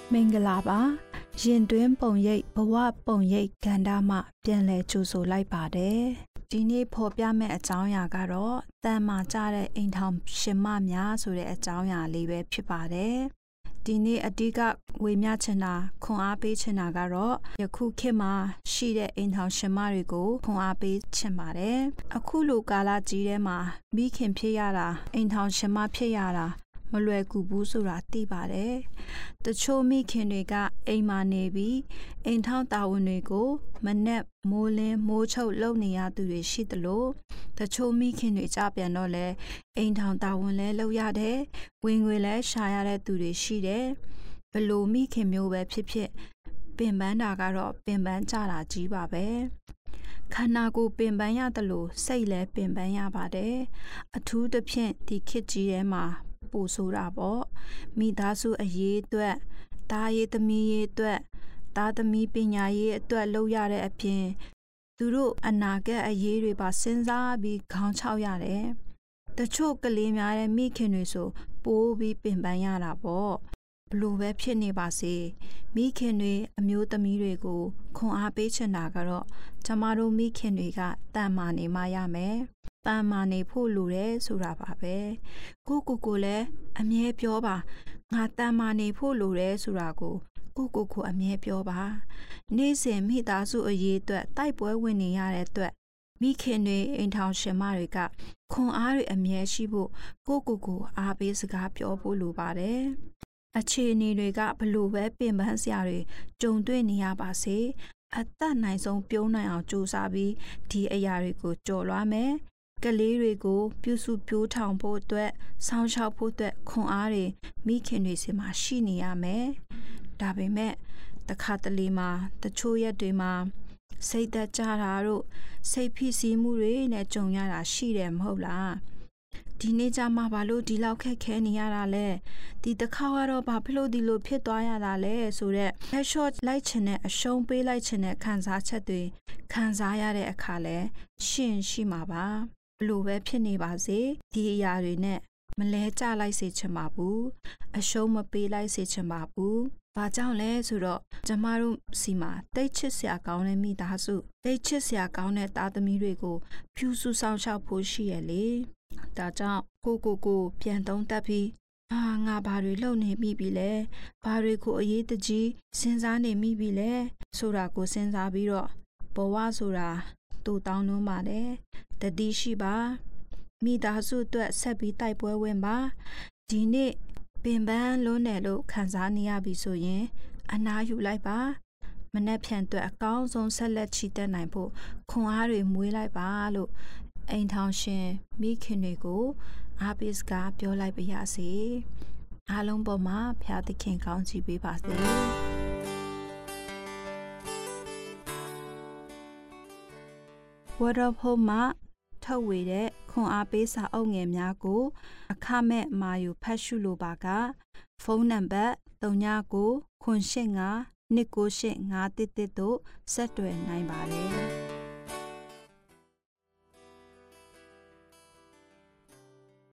မင်္ဂလာပါရင်တွင်းပုံရိပ်ဘဝပုံရိပ်ကန္တာမှပြန်လဲကြိုဆိုလိုက်ပါတယ်ဒီနေ့ဖော်ပြမယ့်အကြောင်းအရာကတော့တန်မာကြတဲ့အိမ်ထောင်ရှင်မများဆိုတဲ့အကြောင်းအရာလေးပဲဖြစ်ပါတယ်ဒီနေ့အဓိကဝေမျှချင်တာခွန်အားပေးချင်တာကတော့ယခုခေတ်မှာရှိတဲ့အိမ်ထောင်ရှင်မတွေကိုခွန်အားပေးချင်ပါတယ်အခုလိုကာလကြီးထဲမှာမိခင်ဖြစ်ရတာအိမ်ထောင်ရှင်မဖြစ်ရတာမလွယ်ကူဘူးဆိုတာသိပါတယ်တချို့မိခင်တွေကအိမ်မှာနေပြီးအိမ်ထောင်တာဝန်တွေကိုမနဲ့မိုးလင်းမိုးချုပ်လုပ်နေရသူတွေရှိသလိုတချို့မိခင်တွေကြပြန်တော့လဲအိမ်ထောင်တာဝန်လဲလုပ်ရတယ်ဝင်ငွေလဲရှာရတဲ့သူတွေရှိတယ်ဘလို့မိခင်မျိုးပဲဖြစ်ဖြစ်ပင်ပန်းတာကတော့ပင်ပန်းကြတာကြီးပါပဲခန္ဓာကိုယ်ပင်ပန်းရတယ်လို့စိတ်လည်းပင်ပန်းရပါတယ်အထူးသဖြင့်ဒီခေတ်ကြီးထဲမှာပို့ဆိုတာပေါ့မိသားစုအရေးအတွက်သားရေးသမီးရေးအတွက်သားသမီးပညာရေးအတွက်လုပ်ရတဲ့အပြင်သူတို့အနာဂတ်အရေးတွေပါစဉ်းစားပြီးခေါင်းချောက်ရတယ်တချို့ကလေးများတဲ့မိခင်တွေဆိုပိုးပြီးပင်ပန်းရတာပေါ့ဘလို့ပဲဖြစ်နေပါစေမိခင်တွေအမျိုးသမီးတွေကိုခွန်အားပေးချင်တာကတော့ကျမတို့မိခင်တွေကတန်မာနေမှရမယ်တန်မာနေဖို့လိုတယ်ဆိုတာပါပဲကိုလည်းအမြဲပြောပါငါတန်မာနေဖို့လိုတယ်ဆိုတာကိုအမြဲပြောပါနေ့စဉ်မိသားစုအရေးအတွက်တိုက်ပွဲဝင်နေရတဲ့အတွက်မိခင်တွေအိမ်ထောင်ရှင်မတွေကခွန်အားတွေအမြဲရှိဖို့ကိုအားပေးစကားပြောဖို့လိုပါတယ်အခြေအနေတွေကဘလို့ပဲပင်ပန်းစရာတွေကြုံတွေ့နေရပါစေအသက်နိုင်ဆုံးပြုံးနိုင်အောင်ကြိုးစားပြီးဒီအရာတွေကိုကြော်လွှားမယ်ကလေးတွေကိုပြုစုပြိုးထောင်ဖို့အတွက်စောင့်ရှောက်ဖို့အတွက်ခွန်အားတွေမိခင်တွေစီမှာရှိနေရမယ်ဒါပေမဲ့တခါတလေမှာတချို့ရက်တွေမှာစိတ်သက်ကြတာတို့စိတ်ဖိစီးမှုတွေနဲ့ကြုံရတာရှိတယ်မဟုတ်လားဒီနေ့ကြမှာဘာလို့ဒီလောက်ခက်ခဲနေရတာလဲဒီတစ်ခါကတော့ဘာဖြစ်လို့ဒီလိုဖြစ်သွားရတာလဲဆိုတော့ head shot လိုက်ချင်တဲ့အရှုံးပေးလိုက်ချင်တဲ့ခံစားချက်တွေခံစားရတဲ့အခါလဲရှိမှာပါဘလို့ပဲဖြစ်နေပါစေဒီအရာတွေနဲ့မလဲကျလိုက်စေချင်ပါဘူးအရှုံးမပေးလိုက်စေချင်ပါဘူးဘာကြောင့်လဲဆိုတော့ကျမတို့စီမှာတိတ်ချစ်စရာကောင်းတဲ့မိသားစုတိတ်ချစ်စရာကောင်းတဲ့သားသမီးတွေကိုဖြူစုဆောင်ရှောက်ဖို့ရှိရလေဒါကြောင့်ကိုပြန်သုံးသပ်ပြီးငါဘာတွေလုပ်နေမိပြီလဲဘာတွေကိုအရေးတကြီးစဉ်းစားနေမိပြီလဲဆိုတာကိုစဉ်းစားပြီးတော့ဘဝဆိုတာတူတောင်းနှုံးပါတယ်တတိရှိပါမိသားစုအတွက်ဆက်ပြီးတိုက်ပွဲဝင်ပါဒီနေ့ပင်ပန်းလွန်းတယ်လို့ခံစားနေရပြီဆိုရင်အနားယူလိုက်ပါမနှက်ဖြန်အတွက်အကောင်းဆုံးဆက်လက်ချီတက်နိုင်ဖို့ခွန်အားတွေမွေးလိုက်ပါလို့အိမ်ထောင်ရှင်မိခင်တွေကိုအားပေးစကားပြောလိုက်ပါရစေအားလုံးပေါ်မှာဖျားသခင်ကောင်းချီးပေးပါစေWord of Hope မှာထုတ်ဝေတဲ့ခွန်အားပေးစာအုပ်ငယ်များကိုအခမဲ့မာယူဖတ်ရှုလိုပါကဖုန်းနံပါတ်3998599851တို့ဆက်သွယ်နိုင်ပါတယ်